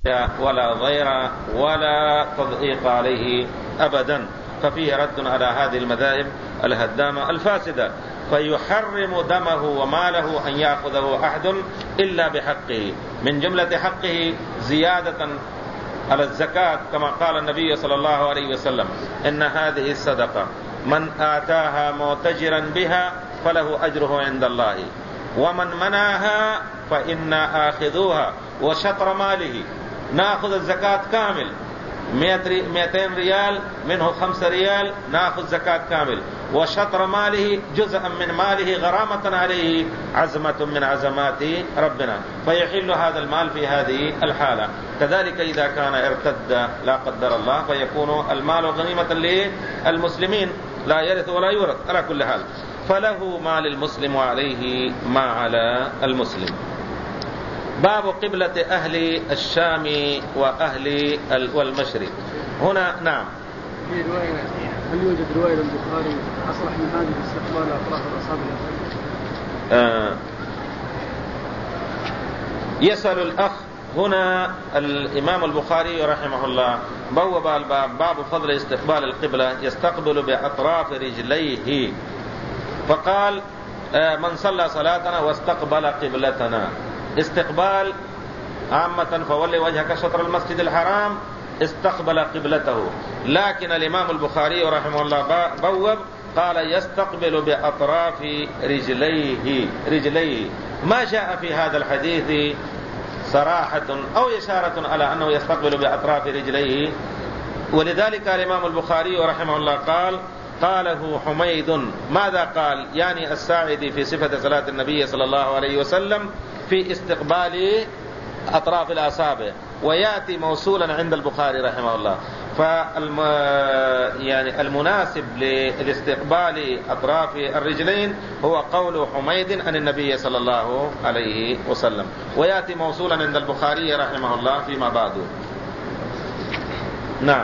ولا ضير ولا تضييق عليه أبدا، ففيه رد على هذه المذاهب الهدامة الفاسدة. فيحرم دمه وماله أن يأخذه أحد إلا بحقه، من جملة حقه زيادة على الزكاة، كما قال النبي صلى الله عليه وسلم: إن هذه الصدقة من آتاها معتجرا بها فله أجره عند الله، ومن منعها فإنا آخذوها. وشطر ماله، نأخذ الزكاة كامل، 200 ريال منه 5 ريال نأخذ زكاة كامل، وشطر ماله جزءا من ماله غرامة عليه، عزمة من عزمات ربنا، فيحل هذا المال في هذه الحالة. كذلك إذا كان ارتد لا قدر الله فيكون المال غنيمة للمسلمين، لا يرث ولا يورث على كل حال، فله ما للمسلم وعليه ما على المسلم. باب قبلة أهل الشام وأهل والمشرق. هنا نعم، في رواية، هل يوجد رواية للبخاري أصلح من هذه استقبال أطراف الأصابع؟ يسأل الأخ هنا الإمام البخاري رحمه الله بوب الباب: باب فضل استقبال القبلة، يستقبل بأطراف رجليه، فقال: من صلى صلاتنا واستقبل قبلتنا. استقبال عامة فولي وجهك شطر المسجد الحرام، استقبل قبلته، لكن الإمام البخاري رحمه الله بوب قال: يستقبل بأطراف رجليه. ما جاء في هذا الحديث صراحة أو إشارة على أنه يستقبل بأطراف رجليه، ولذلك الإمام البخاري رحمه الله قاله حميد. ماذا قال؟ يعني الساعدي في صفة صلاة النبي صلى الله عليه وسلم في استقبال أطراف الأصابع، ويأتي موصولا عند البخاري رحمه الله. يعني المناسب لاستقبال أطراف الرجلين هو قول حميد عن النبي صلى الله عليه وسلم، ويأتي موصولا عند البخاري رحمه الله فيما بعد. نعم.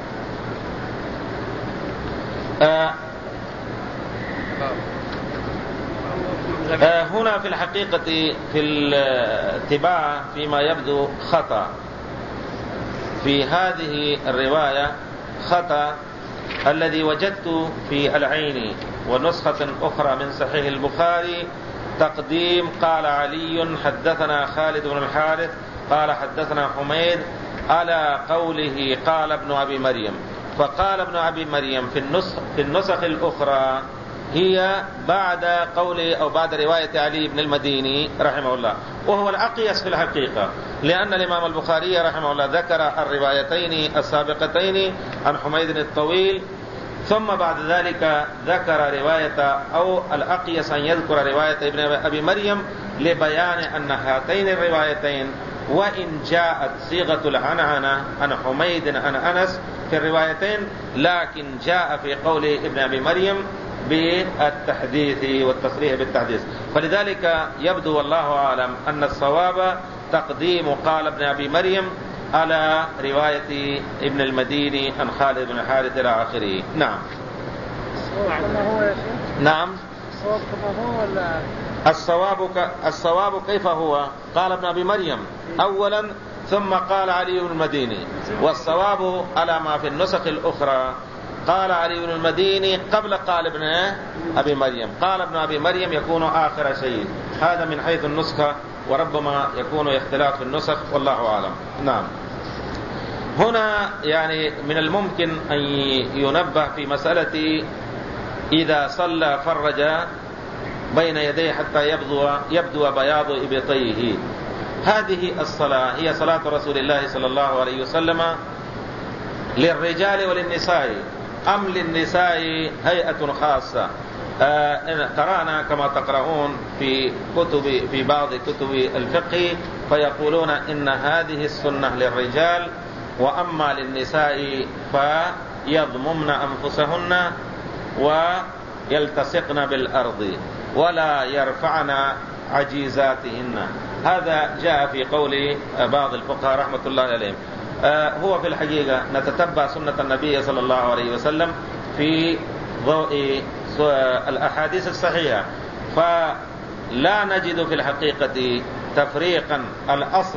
هنا في الحقيقة في الاتباع فيما يبدو خطأ في هذه الرواية، خطأ الذي وجدت في العين ونسخة أخرى من صحيح البخاري تقديم: قال علي حدثنا خالد بن الحارث قال حدثنا حميد، على قوله قال ابن أبي مريم. فقال ابن أبي مريم في النسخ الأخرى هي بعد قول أو بعد رواية علي بن المديني رحمه الله، وهو الأقيس في الحقيقة، لأن الإمام البخاري رحمه الله ذكر الروايتين السابقتين عن حميد الطويل، ثم بعد ذلك ذكر رواية أو الأقيس أن يذكر رواية ابن أبي مريم لبيان أن هاتين الروايتين وإن جاءت صيغة العنعنة عن حميد عن أنس في الروايتين، لكن جاء في قول ابن أبي مريم بالتحديث والتصريح بالتحديث. فلذلك يبدو والله أعلم أن الصواب تقديم قال ابن أبي مريم على رواية ابن المديني عن خالد بن الحارث إلى آخره. نعم. نعم. الصواب كيف هو؟ قال ابن أبي مريم أولا ثم قال علي بن المديني، والصواب على ما في النسخ الأخرى قال علي بن المديني قبل قال ابن أبي مريم. قال ابن أبي مريم يكون آخر شيء، هذا من حيث النسخة، وربما يكون اختلاف في النسخ والله أعلم. نعم. هنا يعني من الممكن أن ينبه في مسألة إذا صلى فرج بين يديه حتى يبدو بياض إبطيه. هذه الصلاة هي صلاة رسول الله صلى الله عليه وسلم للرجال وللنساء أم للنساء هيئة خاصة؟ قرأنا كما تقرؤون في بعض كتب الفقه فيقولون إن هذه السنة للرجال، وأما للنساء فيضممن أنفسهن ويلتصقن بالأرض ولا يرفعن عجيزاتهن. هذا جاء في قول بعض الفقهاء رحمة الله عليهم. هو في الحقيقة نتتبع سنة النبي صلى الله عليه وسلم في ضوء الأحاديث الصحيحة، فلا نجد في الحقيقة تفريقا. الأصل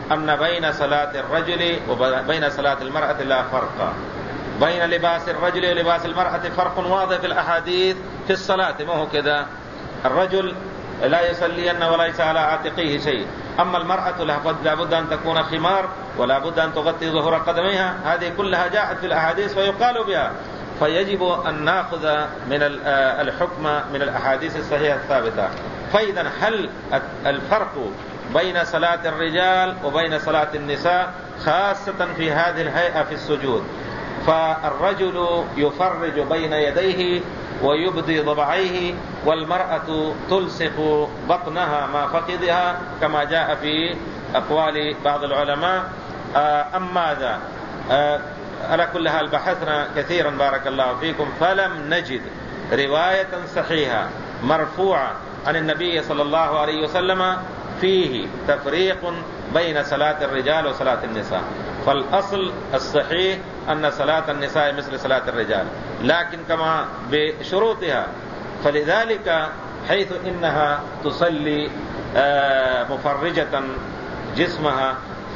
أن بين صلاة الرجل وبين صلاة المرأة لا فرق، بين لباس الرجل ولباس المرأة فرق واضح في الأحاديث في الصلاة. ما هو كذا؟ الرجل لا يصلين وليس على عاتقه شيء، أما المرأة لابد أن تكون خمار ولا بد أن تغطي ظهور قدميها، هذه كلها جاءت في الأحاديث ويقال بها. فيجب أن نأخذ من الحكم من الأحاديث الصحيحة الثابتة. فإذا هل الفرق بين صلاة الرجال وبين صلاة النساء خاصة في هذه الهيئة في السجود؟ فالرجل يفرج بين يديه ويبدي ضبعيه، والمرأة تلصق بطنها مع فخذها كما جاء في أقوال بعض العلماء. أما ذا على كل حال بحثنا كثيرا بارك الله فيكم فلم نجد رواية صحيحة مرفوعة عن النبي صلى الله عليه وسلم فيه تفريق بين صلاة الرجال وصلاة النساء. فالأصل الصحيح أن صلاة النساء مثل صلاة الرجال، لكن كما بشروطها. فلذلك حيث إنها تصلي مفرجة جسمها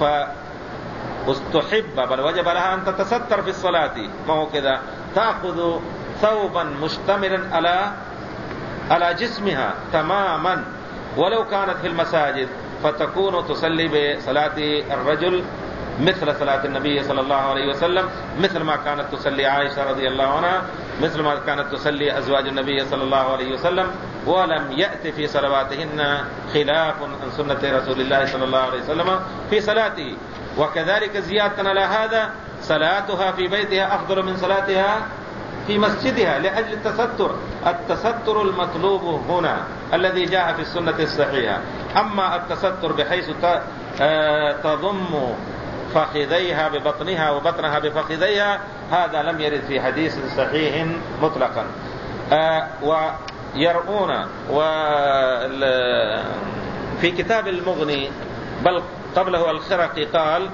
فاستحب بل وجب لها أن تتستر في الصلاة. ما هو كذا؟ تأخذ ثوبا مشتملا على جسمها تماما، ولو كانت في المساجد فتكون تصلي بصلاة الرجل مثل صلاة النبي صلى الله عليه وسلم، مثل ما كانت تصلي عائشة رضي الله عنها، مثل ما كانت تصلي أزواج النبي صلى الله عليه وسلم، ولم يأتي في صلواتهن خلاف عن سنة رسول الله صلى الله عليه وسلم في صلاته. وكذلك زيادة على هذا صلاتها في بيتها أفضل من صلاتها في مسجدها لأجل التستر المطلوب هنا الذي جاء في السنة الصحيحة. أما التستر بحيث تضم فخذيها ببطنها وبطنها بفخذيها هذا لم يرد في حديث صحيح مطلقا. ويرؤون في كتاب المغني بل قبله الخرقي قال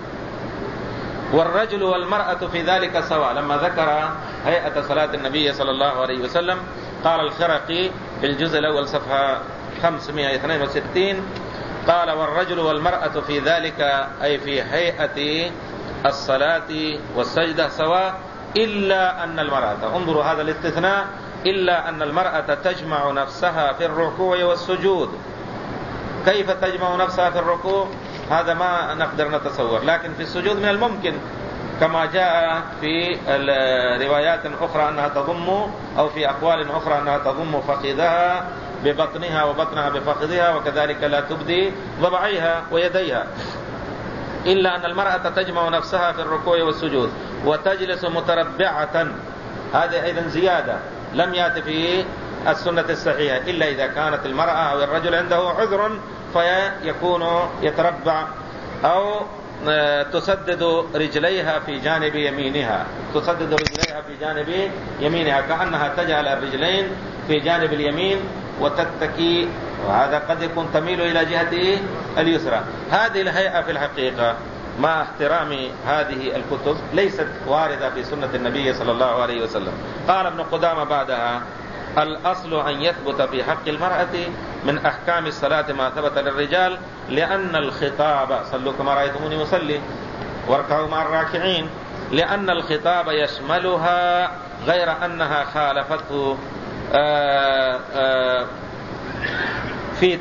والرجل والمرأة في ذلك سواء. لما ذكر هيئة صلاة النبي صلى الله عليه وسلم قال الخرقي في الجزء الأول صفحة 562 قال والرجل والمرأة في ذلك أي في هيئة الصلاة والسجدة سواء إلا أن المرأة، انظروا هذا الاستثناء، إلا أن المرأة تجمع نفسها في الركوع والسجود. كيف تجمع نفسها في الركوع؟ هذا ما نقدر نتصور، لكن في السجود من الممكن كما جاء في روايات أخرى أنها تضم أو في أقوال أخرى أنها تضم فخذها ببطنها وبطنها بفخذها، وكذلك لا تبدي ضبعيها ويديها. إلا أن المرأة تجمع نفسها في الركوع والسجود وتجلس متربعة، هذه أيضا زيادة لم يأتي في السنة الصحيحة، إلا إذا كانت المرأة أو الرجل عنده عذر فيكون يتربع، أو تسدد رجليها في جانب يمينها، تسدد رجليها في جانب يمينها كأنها تجعل الرجلين في جانب اليمين وتتكي، وهذا قد يكون تميل إلى جهة اليسرى. هذه الهيئة في الحقيقة مع احترام هذه الكتب ليست واردة في سنة النبي صلى الله عليه وسلم. قال ابن قدامة بعدها الأصل أن يثبت في حق المرأة من أحكام الصلاة ما ثبت للرجال، لأن الخطاب صلوا كما رأيتموني أصلي واركعوا مع الراكعين، لأن الخطاب يشملها غير أنها خالفته في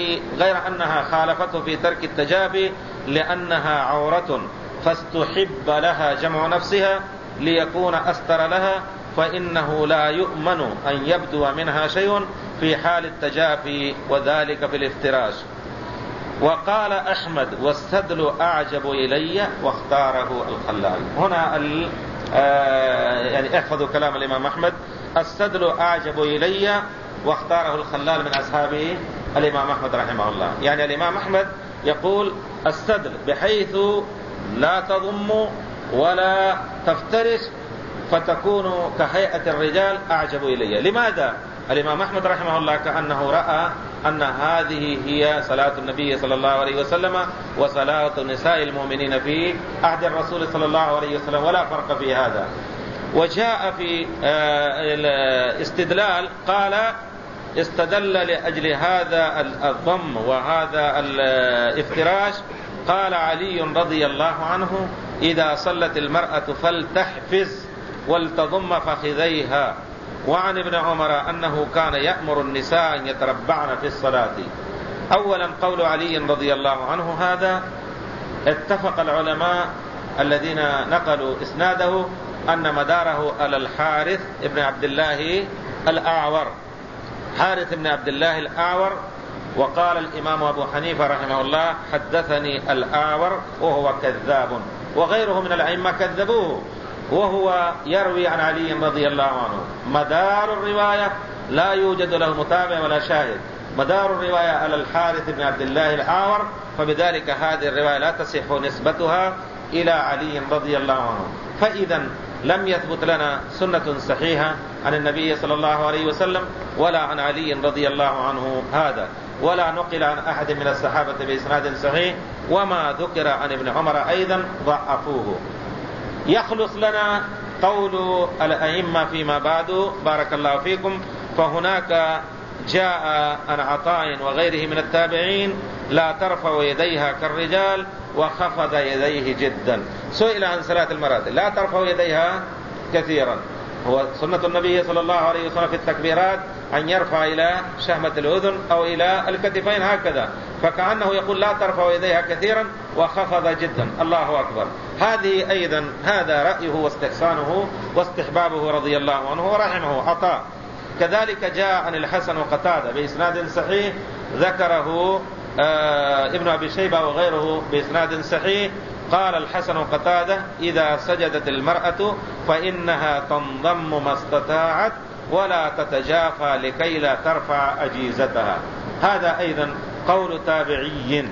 ترك التجابي، لأنها عورة فاستحب لها جمع نفسها ليكون أستر لها، فإنه لا يؤمن أن يبدو منها شيء في حال التجافي وذلك في الافتراش. وقال أحمد والسدل أعجب إلي واختاره الخلال. هنا يعني احفظوا كلام الإمام أحمد، السدل أعجب إلي واختاره الخلال من أصحاب الإمام أحمد رحمه الله. يعني الإمام أحمد يقول السدل بحيث لا تضم ولا تفترش فتكون كهيئة الرجال أعجب إلي. لماذا؟ الإمام أحمد رحمه الله كأنه رأى أن هذه هي صلاة النبي صلى الله عليه وسلم وصلاة نساء المؤمنين في عهد الرسول صلى الله عليه وسلم، ولا فرق في هذا. وجاء في الاستدلال قال استدل لأجل هذا الضم وهذا الافتراش قال علي رضي الله عنه: إذا صلت المرأة فلتحفز ولتضم فخذيها. وعن ابن عمر أنه كان يأمر النساء أن يتربعن في الصلاة. أولا قول علي رضي الله عنه هذا اتفق العلماء الذين نقلوا إسناده أن مداره على الحارث ابن عبد الله الأعور. حارث ابن عبد الله الأعور. وقال الإمام أبو حنيفة رحمه الله: حدثني الأعور وهو كذاب، وغيره من الأئمة كذبوه، وهو يروي عن علي رضي الله عنه. مدار الرواية لا يوجد له متابع ولا شاهد، مدار الرواية على الحارث بن عبد الله الأعور، فبذلك هذه الرواية لا تصح نسبتها إلى علي رضي الله عنه. فإذا لم يثبت لنا سنة صحيحة عن النبي صلى الله عليه وسلم ولا عن علي رضي الله عنه هذا، ولا نقل عن أحد من الصحابة بإسناد صحيح، وما ذكر عن ابن عمر أيضا ضعفوه. يخلص لنا قول الأئمة فيما بعد بارك الله فيكم. فهناك جاء عن عطاء وغيره من التابعين: لا ترفع يديها كالرجال وخفض يديه جدا. سئل عن صلاة المرأة: لا ترفع يديها كثيرا، هو سنة النبي صلى الله عليه وسلم في التكبيرات أن يرفع إلى شهمة الأذن أو إلى الكتفين هكذا، فكأنه يقول لا ترفع يديها كثيرا وخفض جدا. الله أكبر. هذه أيضا هذا رأيه واستحسانه واستحبابه رضي الله عنه ورحمه عطاء. كذلك جاء عن الحسن وقتادة بإسناد صحيح ذكره ابن أبي شيبة وغيره بإسناد صحيح. قال الحسن وقتادة: إذا سجدت المرأة فإنها تنضم ما استطاعت ولا تتجافى لكي لا ترفع أجيزتها. هذا أيضا قول تابعي.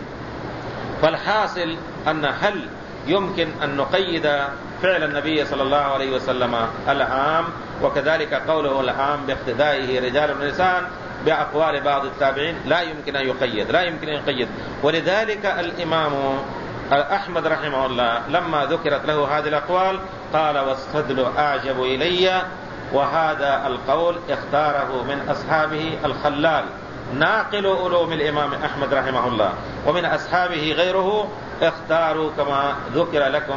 فالحاصل أن هل يمكن أن نقيد فعل النبي صلى الله عليه وسلم العام، وكذلك قوله العام باقتدائه رجال ونساء بأقوال بعض التابعين؟ لا يمكن أن يقيد، لا يمكن أن يقيد. ولذلك الإمام أحمد رحمه الله لما ذكرت له هذه الأقوال قال: والصدل أعجب إلي. وهذا القول اختاره من أصحابه الخلال ناقل علوم الإمام أحمد رحمه الله، ومن أصحابه غيره اختاروا كما ذكر لكم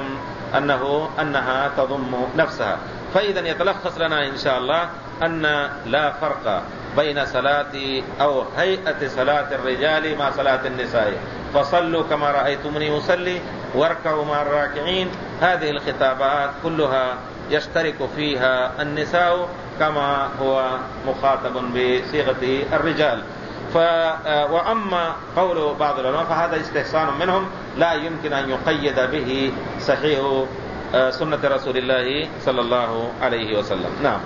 أنها تضم نفسها. فإذا يتلخص لنا إن شاء الله أن لا فرق بين صلاة أو هيئة صلاة الرجال مع صلاة النساء. فصلوا كما رأيتمني أصلي واركعوا مع الراكعين. هذه الخطابات كلها يشترك فيها النساء كما هو مخاطب بصيغة الرجال. وأما قول بعض العلماء فهذا استحسان منهم، لا يمكن أن يقيد به صحيح سنة رسول الله صلى الله عليه وسلم. نعم.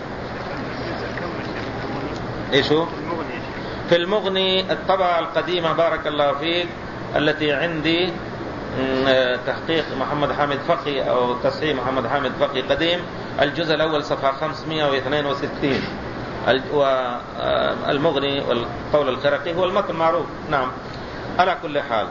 إيشو في المغني الطبعة القديمة بارك الله فيك التي عندي تحقيق محمد حامد فقي أو تصحيح محمد حامد فقي قديم، الجزء الأول صفحة 562. والمغني والقول الخرقي هو المتن معروف. نعم. على كل حال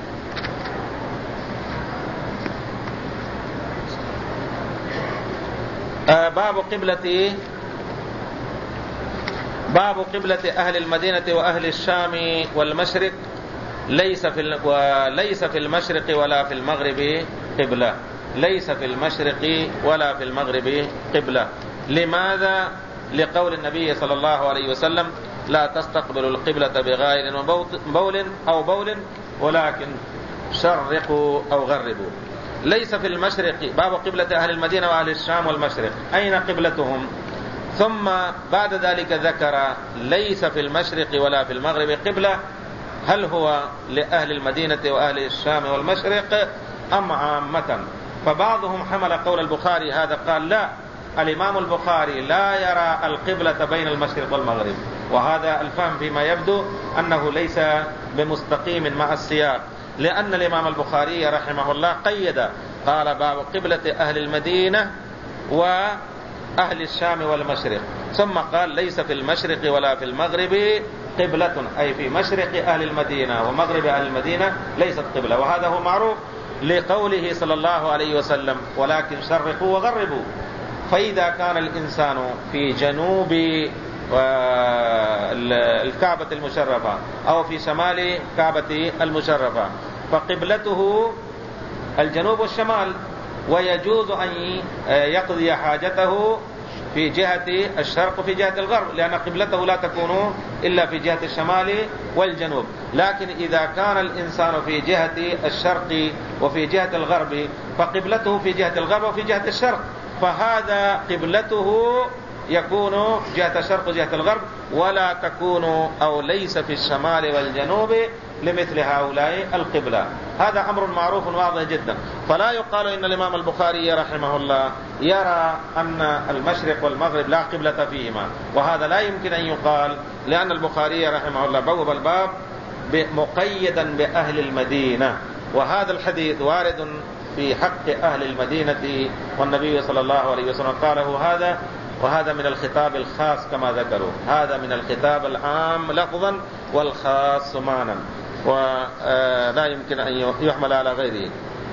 باب قبلة أهل المدينة وأهل الشام والمشرق ليس في المشرق ولا في المغرب قبلة. ليس في المشرق ولا في المغرب قبلة. لماذا؟ لقول النبي صلى الله عليه وسلم: لا تستقبلوا القبلة بغائل أو بول ولكن شرقوا أو غربوا. ليس في المشرق. باب قبلة أهل المدينة وأهل الشام والمشرق، أين قبلتهم؟ ثم بعد ذلك ذكر ليس في المشرق ولا في المغرب قبلة. هل هو لأهل المدينة وأهل الشام والمشرق أم عامة؟ فبعضهم حمل قول البخاري هذا، قال لا، الإمام البخاري لا يرى القبلة بين المشرق والمغرب، وهذا الفهم فيما يبدو أنه ليس بمستقيم مع السياق، لأن الإمام البخاري رحمه الله قيد، قال: باب قبلة أهل المدينة وأهل الشام والمشرق، ثم قال: ليس في المشرق ولا في المغرب قبلة، أي في مشرق أهل المدينة ومغرب أهل المدينة ليست قبلة. وهذا هو معروف لقوله صلى الله عليه وسلم: ولكن شرقوا وغربوا. فإذا كان الإنسان في جنوب الكعبة المشرفة أو في شمال الكعبة المشرفة فقبلته الجنوب والشمال، ويجوز أن يقضي حاجته في جهة الشرق وفي جهة الغرب، لأن قبلته لا تكون إلا في جهة الشمال والجنوب. لكن إذا كان الإنسان في جهة الشرق وفي جهة الغرب فقبلته في جهة الغرب وفي جهة الشرق، فهذا قبلته يكون جهة الشرق وجهة الغرب، ولا تكون أو ليس في الشمال والجنوب لمثل هؤلاء القبلة. هذا أمر معروف واضح جدا. فلا يقال إن الإمام البخاري رحمه الله يرى أن المشرق والمغرب لا قبلة فيهما، وهذا لا يمكن أن يقال، لأن البخاري رحمه الله بوب الباب مقيدا بأهل المدينة، وهذا الحديث وارد في حق أهل المدينة، والنبي صلى الله عليه وسلم قاله هذا، وهذا من الخطاب الخاص كما ذكروا، هذا من الخطاب العام لفظا والخاص معنى، ولا يمكن أن يحمل على غيره.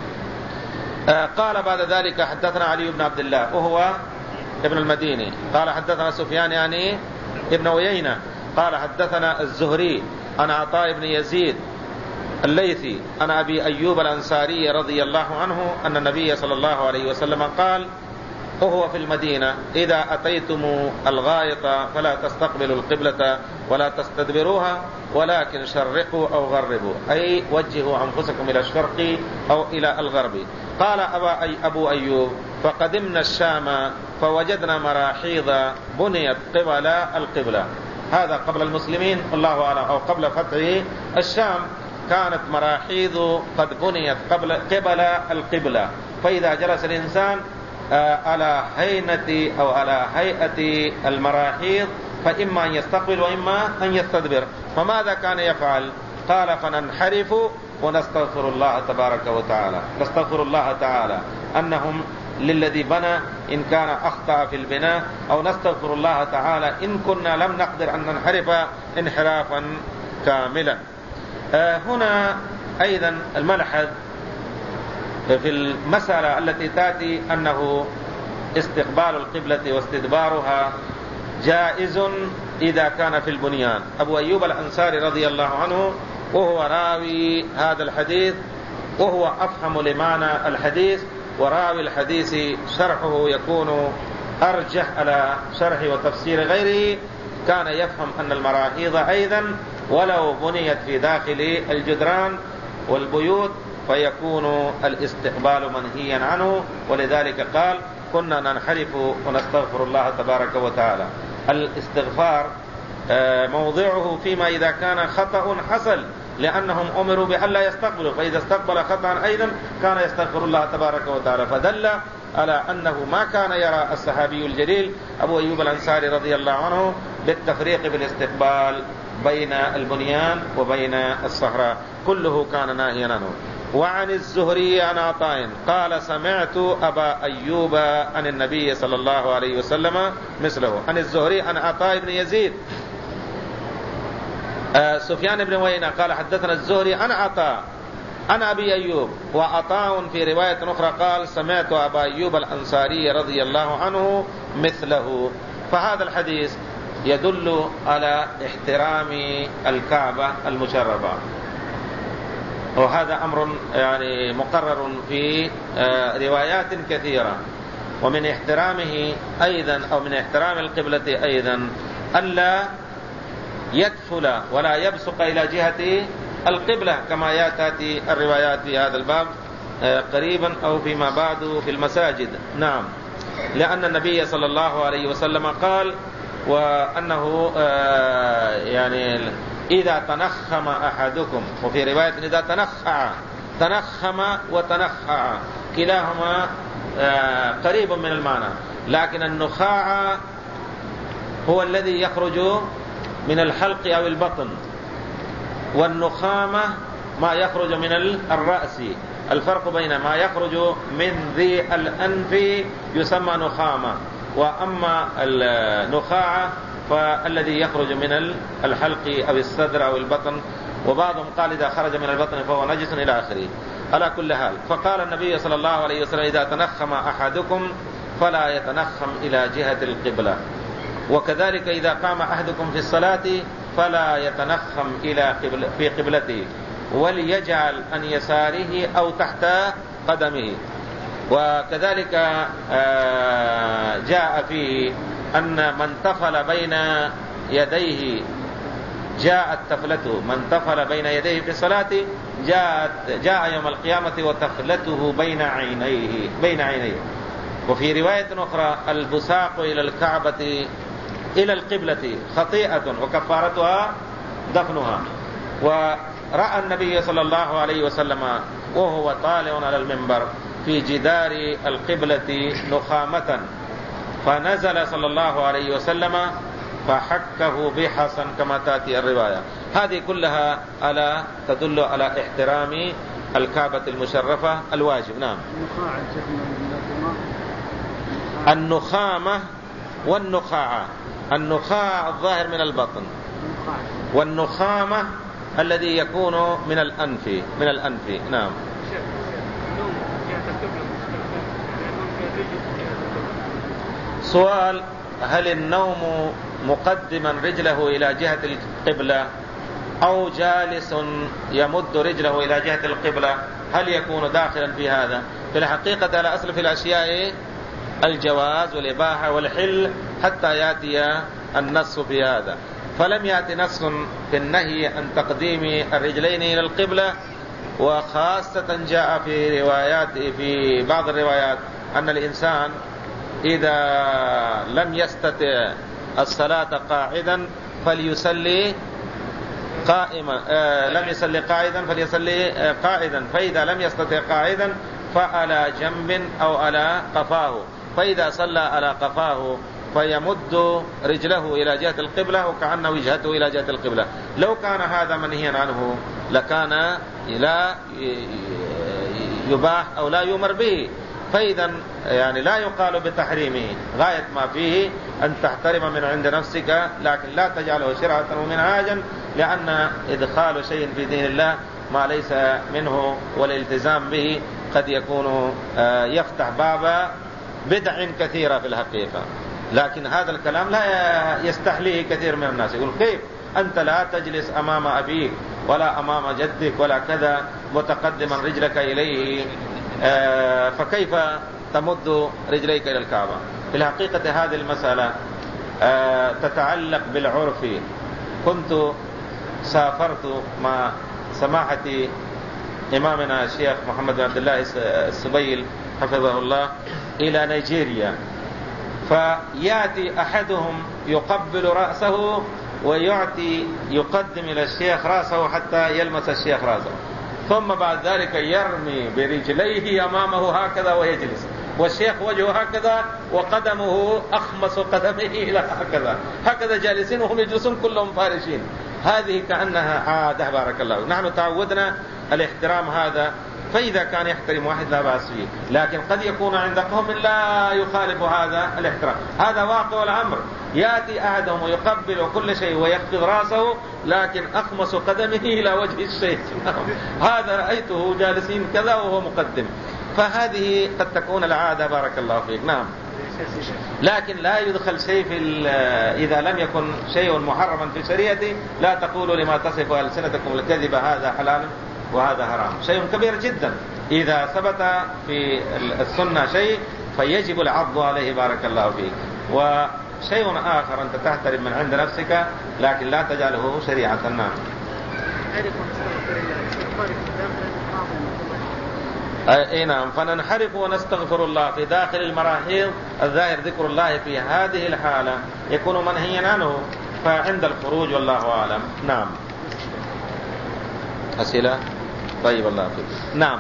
قال بعد ذلك حدثنا علي بن عبد الله وهو ابن المديني قال حدثنا سفيان يعني ابن عيينة قال حدثنا الزهري عن عطاء بن يزيد الليثي عن أبي أيوب الأنصاري رضي الله عنه أن النبي صلى الله عليه وسلم قال وهو في المدينة: إذا أتيتم الغائط فلا تستقبلوا القبلة ولا تستدبروها، ولكن شرقوا أو غربوا، أي وجهوا أنفسكم إلى الشرق أو إلى الغرب. قال أبو أيوب: فقدمنا الشام فوجدنا مراحيض بنيت قبل القبلة. هذا قبل المسلمين الله أعلم، أو قبل فتح الشام كانت مراحيض قد بنيت قبل القبلة، فإذا جلس الإنسان على هيئة أو على هيئة المراحيض فإما أن يستقبل وإما أن يستدبر. فماذا كان يفعل؟ قال: فننحرف ونستغفر الله تبارك وتعالى، نستغفر الله تعالى أنهم للذي بنى إن كان أخطأ في البناء، أو نستغفر الله تعالى إن كنا لم نقدر أن ننحرف انحرافا كاملا. هنا أيضا الملحظ في المسألة التي تأتي أنه استقبال القبلة واستدبارها جائز إذا كان في البنيان. أبو أيوب الأنصاري رضي الله عنه وهو راوي هذا الحديث، وهو أفهم لمعنى الحديث، وراوي الحديث شرحه يكون أرجح على شرح وتفسير غيره، كان يفهم أن المراحيض أيضا ولو بنيت في داخل الجدران والبيوت فيكون الاستقبال منهيا عنه، ولذلك قال: كنا ننحرف ونستغفر الله تبارك وتعالى. الاستغفار موضعه فيما إذا كان خطأ حصل، لأنهم أمروا بأن لا يستقبلوا، فإذا استقبل خطأ أيضا كان يستغفر الله تبارك وتعالى، فدل على أنه ما كان يرى الصحابي الجليل أبو أيوب الأنصاري رضي الله عنه بالتفريق بالاستقبال بين البنيان وبين الصحراء، كله كان ناهيا عنه. وعن الزهري عن عطاء قال: سمعت أبا أيوب عن النبي صلى الله عليه وسلم مثله. عن الزهري عن عطاء بن يزيد. سفيان بن عيينة قال حدثنا الزهري عن عطاء عن أبي أيوب، وعطاء في رواية أخرى قال: سمعت أبا أيوب الأنصاري رضي الله عنه مثله. فهذا الحديث يدل على احترام الكعبة المشرفة، وهذا أمر يعني مقرر في روايات كثيرة. ومن احترامه أيضا أو من احترام القبلة أيضا ألا يكفل ولا يبصق إلى جهة القبلة كما تأتي الروايات في هذا الباب قريبا أو فيما بعد في المساجد. نعم، لأن النبي صلى الله عليه وسلم قال وأنه يعني إذا تنخم أحدكم، وفي رواية إذا تنخم وتنخع كلاهما قريب من المعنى، لكن النخاع هو الذي يخرج من الحلق أو البطن، والنخامة ما يخرج من الرأس. الفرق بين ما يخرج من ذي الأنف يسمى نخامة، وأما النخاعة فالذي يخرج من الحلق أو الصدر أو البطن، وبعضهم قال إذا خرج من البطن فهو نجس إلى آخره. على كل حال، فقال النبي صلى الله عليه وسلم: إذا تنخم أحدكم فلا يتنخم إلى جهة القبلة، وكذلك إذا قام أحدكم في الصلاة فلا يتنخم في قبلته. وليجعل عن يساره أو تحت قدمه. وكذلك جاء فيه أن من تفل بين يديه جاءت تفلته، من تفل بين يديه في الصلاة جاء يوم القيامة وتفلته بين عينيه. وفي رواية أخرى البساق إلى الكعبة إلى القبلة خطيئة وكفارتها دفنها. ورأى النبي صلى الله عليه وسلم وهو طالع على المنبر في جدار القبلة نخامة، فنزل صلى الله عليه وسلم فحكه بحصا كما تأتي الرواية. هذه كلها تدل على احترام الكعبة المشرفة الواجب. نعم. النخامة والنخاعة. النخاع الظاهر من البطن، والنخامة الذي يكون من الأنف. نعم. سؤال: هل النوم مقدما رجله إلى جهة القبلة أو جالس يمد رجله إلى جهة القبلة هل يكون داخلا في هذا؟ في الحقيقة على أصل في الأشياء الجواز والإباحة والحل حتى يأتي النص في هذا، فلم يأتي نص في النهي عن تقديم الرجلين إلى القبلة. وخاصة جاء في بعض الروايات أن الإنسان إذا لم يستطع الصلاة قاعدا فليصلي قائما، لم يصلي قاعدا فليصلي قاعدا، فإذا لم يستطع قاعدا فعلى جنب أو على قفاه، فإذا صلى على قفاه فيمد رجله إلى جهة القبلة وكأن وجهته إلى جهة القبلة. لو كان هذا منهيا عنه لكان لا يباح أو لا يؤمر به، فإذا يعني لا يقال بتحريمه، غاية ما فيه أن تحترم من عند نفسك، لكن لا تجعله شرعة ومنهاجا، لأن إدخال شيء في دين الله ما ليس منه والالتزام به قد يكون يفتح باب بدع كثيرة في الحقيقة. لكن هذا الكلام لا يستحليه كثير من الناس، يقول كيف أنت لا تجلس أمام أبيك ولا أمام جدك ولا كذا متقدما رجلك إليه، فكيف تمد رجليك إلى الكعبة؟ في الحقيقة هذه المسألة تتعلق بالعرف. كنت سافرت مع سماحة إمامنا الشيخ محمد بن عبد الله السبيل حفظه الله إلى نيجيريا، فيأتي أحدهم يقبل رأسه يقدم إلى الشيخ رأسه حتى يلمس الشيخ رأسه، ثم بعد ذلك يرمي برجليه أمامه هكذا ويجلس، والشيخ وجهه هكذا وقدمه أخمص قدمه إلى هكذا جالسين وهم يجلسون كلهم فارشين. هذه كأنها عادة بارك الله. نحن تعودنا الاحترام هذا، فإذا كان يحترم واحد لا بأس فيه، لكن قد يكون عند قوم لا يخالف هذا الاحترام. هذا واقع الأمر، يأتي أحدهم ويقبل كل شيء ويخفض رأسه لكن أخمص قدمه إلى وجه الشيخ. هذا رأيته جالسين كذا وهو مقدم، فهذه قد تكون العادة بارك الله فيك. نعم. لكن لا يدخل شيء إذا لم يكن شيء محرما في شريعتي لا تقولوا لما تصف ألسنتكم الكذب هذا حلال وهذا حرام. شيء كبير جدا، إذا ثبت في السنة شيء فيجب العض عليه بارك الله فيك. وشيء آخر أنت تحترم من عند نفسك لكن لا تجعله شريعة. نعم. أي نعم. فننحرف ونستغفر الله في داخل المراحيض الظاهر ذكر الله في هذه الحالة يكون منهيا عنه، فعند الخروج والله أعلم. نعم. أسئلة؟ طيب الله فيك. نعم.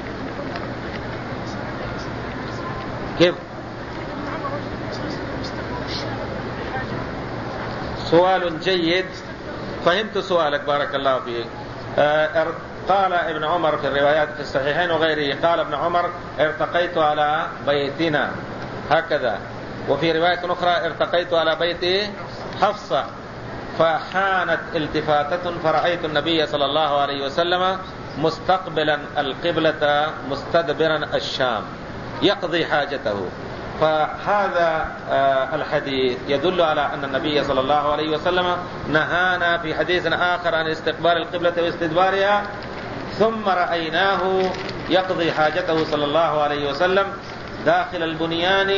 كيف؟ سؤال جيد، فهمت سؤالك بارك الله فيك. قال ابن عمر في الروايات في الصحيحين وغيره، قال ابن عمر ارتقيت على بيتنا هكذا، وفي رواية أخرى ارتقيت على بيت حفصة، فحانت التفاتة فرأيت النبي صلى الله عليه وسلم مستقبلا القبلة مستدبرا الشام يقضي حاجته. فهذا الحديث يدل على أن النبي صلى الله عليه وسلم نهانا في حديث آخر عن استقبال القبلة واستدبارها ثم رأيناه يقضي حاجته صلى الله عليه وسلم داخل البنيان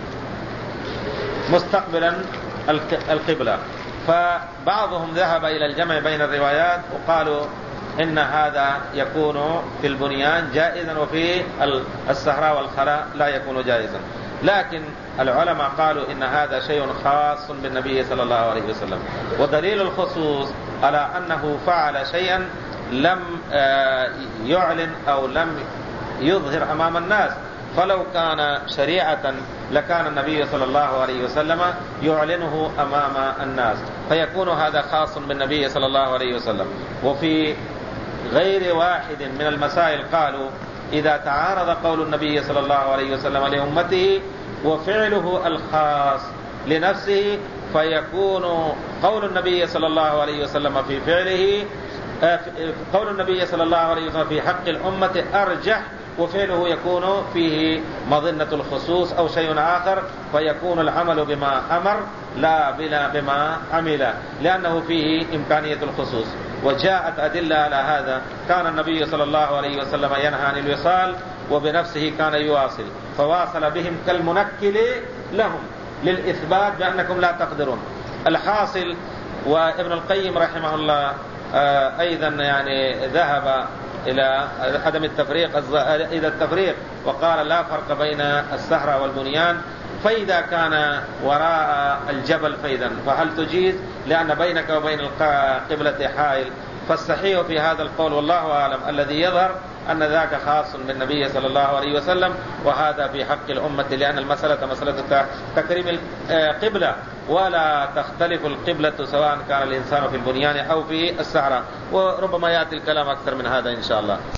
مستقبلا القبلة. فبعضهم ذهب إلى الجمع بين الروايات وقالوا إن هذا يكون في البنيان جائزا وفي الصحراء والخلاء لا يكون جائزا، لكن العلماء قالوا إن هذا شيء خاص بالنبي صلى الله عليه وسلم، ودليل الخصوص على أنه فعل شيئا لم يعلن أو لم يظهر أمام الناس، فلو كان شريعة لكان النبي صلى الله عليه وسلم يعلنه أمام الناس، فيكون هذا خاص بالنبي صلى الله عليه وسلم. وفي غير واحد من المسائل قالوا إذا تعارض قول النبي صلى الله عليه وسلم لأمته وفعله الخاص لنفسه فيكون قول النبي صلى الله عليه وسلم في فعله قول النبي صلى الله عليه وسلم في حق الأمة أرجح، وفعله يكون فيه مظنة الخصوص أو شيء آخر، فيكون العمل بما أمر لا بما عمل، لأنه فيه إمكانية الخصوص. وجاءت أدلة على هذا، كان النبي صلى الله عليه وسلم ينهى عن الوصال وبنفسه كان يواصل، فواصل بهم كالمنكل لهم للإثبات بأنكم لا تقدرون. الحاصل، وابن القيم رحمه الله أيضا يعني ذهب إلى عدم التفريق إلى التفريق وقال لا فرق بين الصحراء والبنيان، فإذا كان وراء الجبل فإذا فهل تجيز لأن بينك وبين القبلة حائل؟ فالصحيح في هذا القول والله أعلم الذي يظهر أن ذاك خاص بالنبي صلى الله عليه وسلم، وهذا في حق الأمة، لأن المسألة مسألة تكريم القبلة، ولا تختلف القبلة سواء كان الإنسان في البنيان أو في الصحراء. وربما يأتي الكلام أكثر من هذا إن شاء الله.